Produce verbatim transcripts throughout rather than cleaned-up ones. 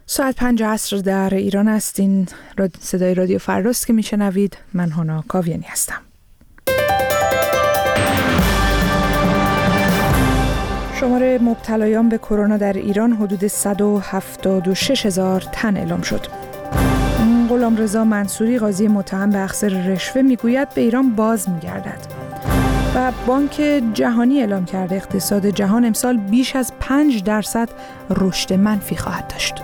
ساعت پنج عصر در ایران است. این صدای رادیو فرداست که میشنوید. من هانا کاویانی هستم. شمار مبتلایان به کرونا در ایران حدود صد و هفتاد و شش هزار تن اعلام شد. غلامرضا منصوری قاضی متهم به اخذ رشوه میگوید به ایران باز میگردد. و بانک جهانی اعلام کرده اقتصاد جهان امسال بیش از پنج درصد رشد منفی خواهد داشت.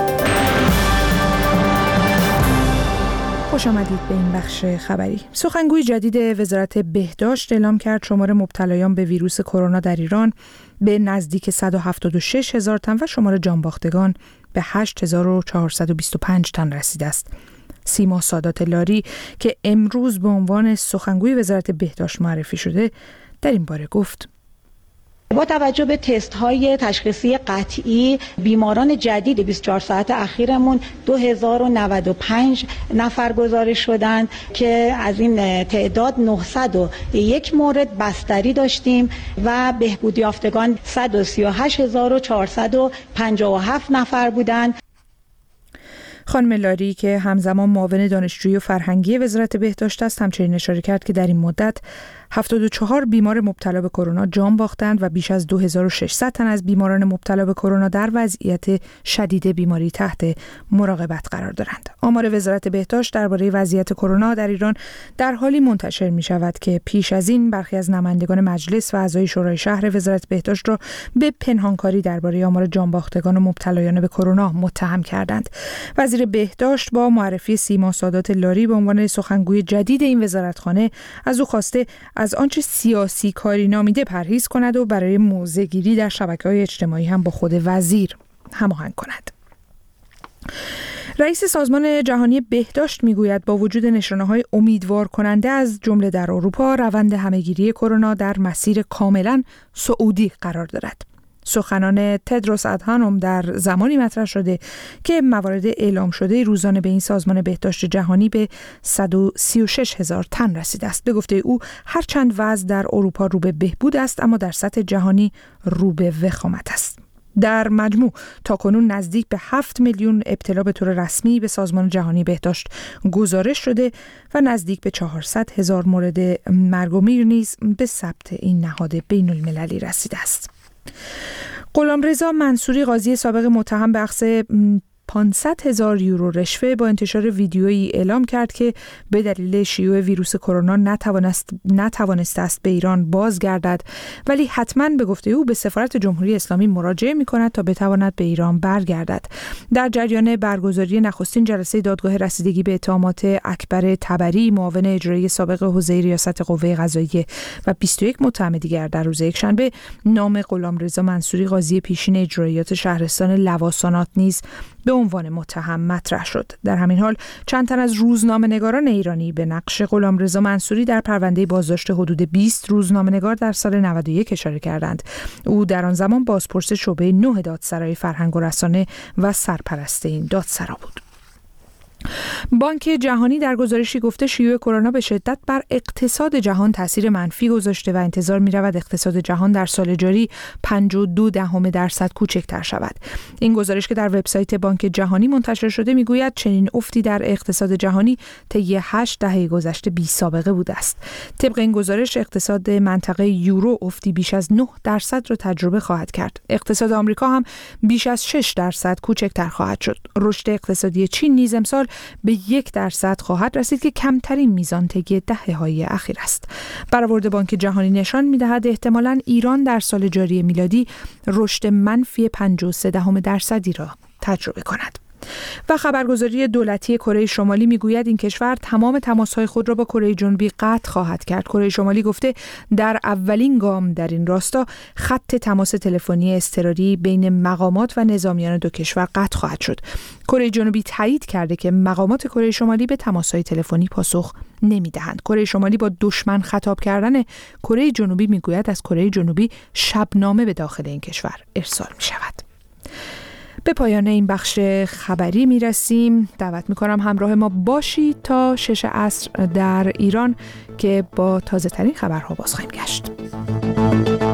خوش آمدید به این بخش خبری. سخنگوی جدید وزارت بهداشت اعلام کرد شمار مبتلایان به ویروس کرونا در ایران به نزدیک صد و هفتاد و شش هزار تن و شمار جانباختگان به هشت هزار و چهارصد و بیست و پنج تن رسیده است. سیما سادات لاری که امروز به عنوان سخنگوی وزارت بهداشت معرفی شده در این باره گفت: با توجه به تست های تشخیصی قطعی بیماران جدید بیست و چهار ساعت اخیرمون دو هزار و نود و پنج نفر گزارش شدند که از این تعداد نهصد و یک مورد بستری داشتیم و بهبودی یافتگان صد و سی و هشت هزار و چهارصد و پنجاه و هفت نفر بودند. خانم لاری که همزمان معاون دانشجویی و فرهنگی وزارت بهداشت است همچنین اشاره کرد که در این مدت هفتاد و چهار بیمار مبتلا به کرونا جان باختند و بیش از دو هزار و ششصد تن از بیماران مبتلا به کرونا در وضعیت شدید بیماری تحت مراقبت قرار دارند. آمار وزارت بهداشت درباره وضعیت کرونا در ایران در حالی منتشر می شود که پیش از این برخی از نمایندگان مجلس و اعضای شورای شهر وزارت بهداشت را به پنهانکاری درباره آمار جان باختگان و مبتلایان به کرونا متهم کردند. وزیر بهداشت با معرفی سیما سادات لاری به عنوان سخنگوی جدید این وزارتخانه از او خواسته از آنچه سیاسی کاری نامیده پرهیز کند و برای موضع‌گیری در شبکه‌های اجتماعی هم با خود وزیر هماهنگ کند. رئیس سازمان جهانی بهداشت میگوید با وجود نشانه‌های امیدوار کننده از جمله در اروپا، روند همه‌گیری کرونا در مسیر کاملا صعودی قرار دارد. سخنان تدروس ادهانوم در زمانی مطرح شده که موارد اعلام شده روزانه به این سازمان بهداشت جهانی به صد و سی و شش هزار تن رسیده است. به گفته او هرچند وضع در اروپا رو به بهبود است اما در سطح جهانی رو به وخامت است. در مجموع تاکنون نزدیک به هفت میلیون ابتلا به طور رسمی به سازمان جهانی بهداشت گزارش شده و نزدیک به چهارصد هزار مورد مرگ و میر نیز به ثبت این نهاد بین المللی رسیده است. غلامرضا منصوری قاضی سابق متهم به اخذ پانصد هزار یورو رشوه با انتشار ویدیویی اعلام کرد که به دلیل شیوع ویروس کرونا نتوانست نتوانسته است به ایران بازگردد، ولی حتما به گفته او به سفارت جمهوری اسلامی مراجعه می‌کند تا بتواند به ایران برگردد. در جریان برگزاری نخستین جلسه دادگاه رسیدگی به اتهامات اکبر طبری معاون اجرایی سابق حوزه ریاست قوه قضاییه و بیست و یک متهم دیگر در روز یکشنبه نام غلامرضا منصوری قاضی پیشین اجرایات شهرستان لواسانات نیز به عنوان متهم مطرح شد. در همین حال چند تن از روزنامه‌نگاران ایرانی به نقش غلامرضا منصوری در پرونده بازداشت حدود بیست روزنامه‌نگار در سال نود و یک اشاره کردند. او در آن زمان بازپرس شعبه نه دادسرای فرهنگ و رسانه و سرپرست این دادسرا بود. بانک جهانی در گزارشی گفته شیوع کرونا به شدت بر اقتصاد جهان تاثیر منفی گذاشته و انتظار می‌رود اقتصاد جهان در سال جاری پنجاه و دو دهم درصد کوچکتر شود. این گزارش که در وبسایت بانک جهانی منتشر شده میگوید چنین افتی در اقتصاد جهانی طی هشت دهه گذشته بی سابقه بوده است. طبق این گزارش اقتصاد منطقه یورو افتی بیش از نه درصد را تجربه خواهد کرد. اقتصاد آمریکا هم بیش از شش درصد کوچکتر خواهد شد. رشد اقتصادی چین نیز امسال به یک درصد خواهد رسید که کمترین میزان طی دهه‌های اخیر است. برآورد بانک جهانی نشان می‌دهد احتمالاً ایران در سال جاری میلادی رشد منفی پنجاه و سه دهم درصدی را تجربه کند. و خبرگزاری دولتی کره شمالی میگوید این کشور تمام تماس‌های خود را با کره جنوبی قطع خواهد کرد. کره شمالی گفته در اولین گام در این راستا خط تماس تلفنی اضطراری بین مقامات و نظامیان دو کشور قطع خواهد شد. کره جنوبی تایید کرده که مقامات کره شمالی به تماس‌های تلفنی پاسخ نمی‌دهند. کره شمالی با دشمن خطاب کردن کره جنوبی میگوید از کره جنوبی شبنامه به داخل این کشور ارسال می‌شود. به پایان این بخش خبری میرسیم. دعوت میکنم همراه ما باشید تا شش عصر در ایران که با تازه ترین خبرها باز خواهیم گشت.